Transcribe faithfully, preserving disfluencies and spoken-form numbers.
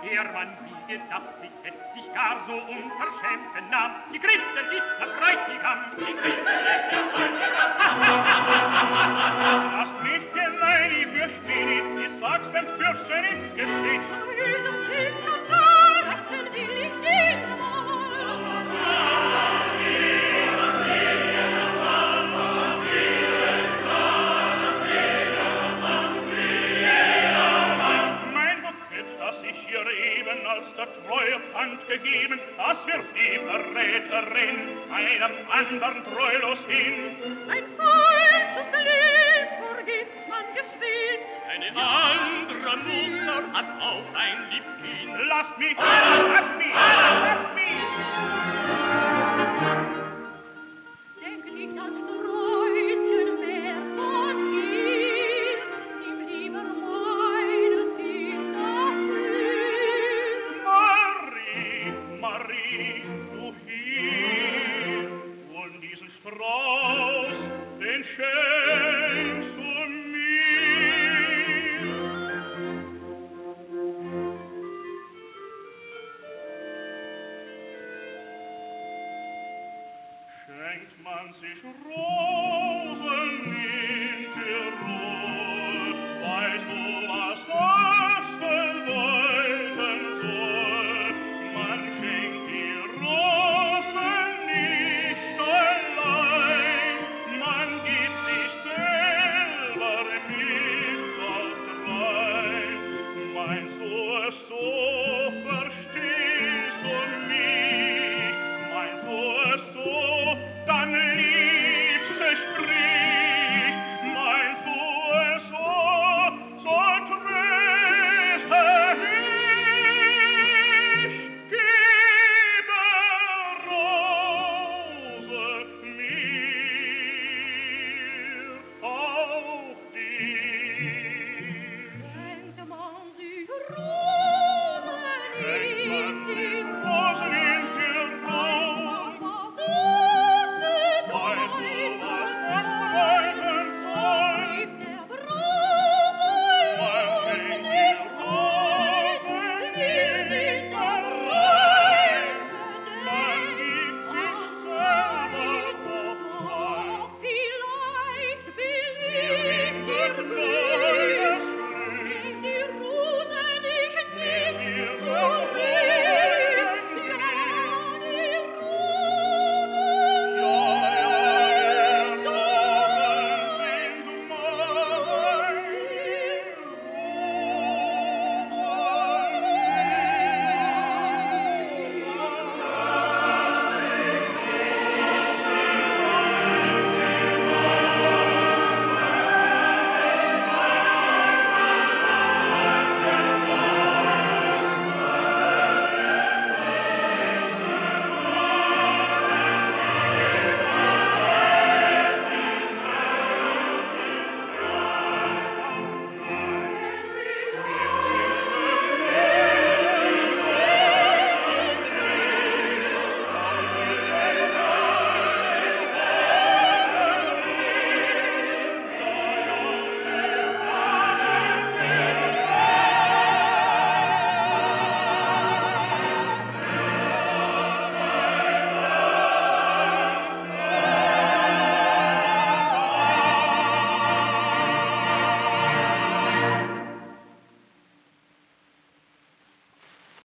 Der Mann, wie gedacht, besetzt sich gar so unverschämt benahm. Die Christel ist der Bräutigam. Die Christel ist der Bräutigam. Lasst mich allein, ich fürchte nicht, ich sag's dem Fürsten ins Gesicht. Diesem Kind am Nachten will ich nicht als der treue Pfand gegeben, das wird die Verräterin einem andern treulos hin. Ein falsches Lieb vergisst man geschwind. Eine andere Mutter hat auch ein Lieb Kind. Lasst mich, lasst mich, lasst mich! Denk nicht ans Kreuzchen mehr von dir, nimm lieber meine Kinder Marie, du hier, und diesen Strauß, den schön